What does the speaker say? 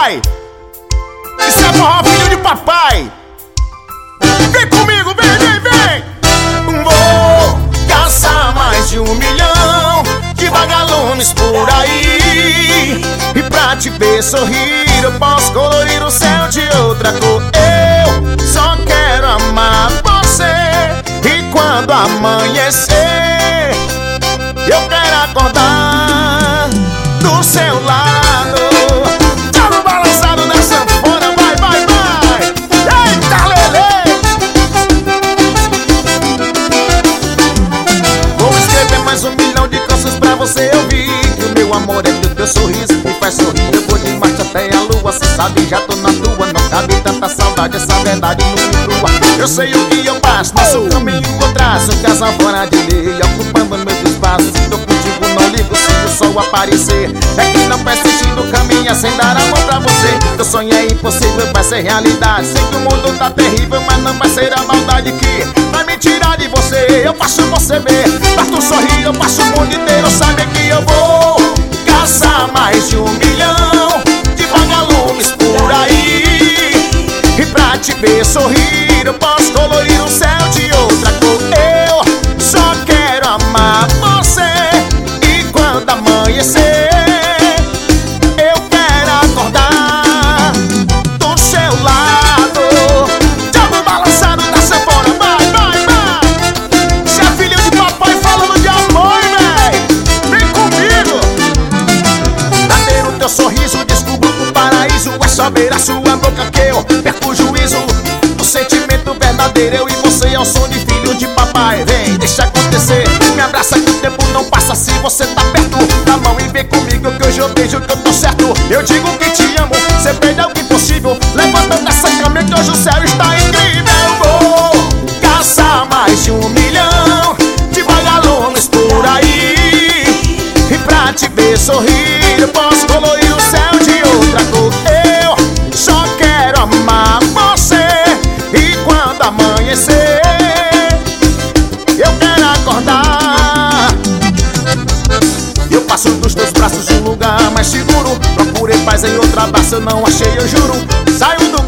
vai! Isso é forró, filho de papai! Vem comigo, vem! Vou caçar mais de 1 milhão de vagalumes por aí. E pra te ver sorrir eu posso colorir o céu de outra cor. Eu só quero amar você. E quando amanhecer eu quero acordar do seu lado. Joga o balançado da sanfona, vai! Eita, lelê! Vou escrever mais 1 milhão de canções pra você ouvir. Que o meu amor é do teu sorriso, me faz sorrir. Eu vou de marcha até a lua, cê sabe, já tô na tua. Não cabe tanta saudade, essa verdade não me crua. Eu sei o que eu passo, nosso caminho eu traço. Casa fora de lei, ocupando meus espaços. Se tô contigo não ligo se o sol aparecer. É que não faz sentido caminhar sem dar a mão pra você. Teu sonho é impossível, vai ser realidade. Sei que o mundo tá terrível, mas não vai ser a maldade que vai me tirar de você. Eu faço você ver, pra tu sorrir, eu passo o mundo inteiro. Sabe que eu vou caçar mais de 1 milhão de vagalumes por aí. E pra te ver sorrir eu posso colorir o céu de outra cor. Eu só quero amar você. E quando amanhecer eu quero acordar do seu lado. Joga o balançado da sanfona, vai! Você é filho de papai falando de amor, véi. Vem comigo. Pra ter o teu sorriso descubro o paraíso. É só ver a sua boca que eu perco o juízo. O sentimento verdadeiro, eu e você é o som de filho de papai. Vem, deixa acontecer, me abraça que o tempo não passa se você tá perto. Dá mão e vem comigo que hoje eu vejo que eu tô certo. Eu digo que te amo, cê fez algo impossível. Levantando essa cama que hoje o céu está incrível. Vou caçar mais de 1 milhão de vagalumes por aí. E pra te ver sorrir eu posso colorir o céu de outra cor. Eu só quero amar você. E quando amanhecer eu quero acordar. Eu passo dos teus braços um lugar mais seguro. Procurei paz em outro abraço, eu não achei, eu juro. Saio do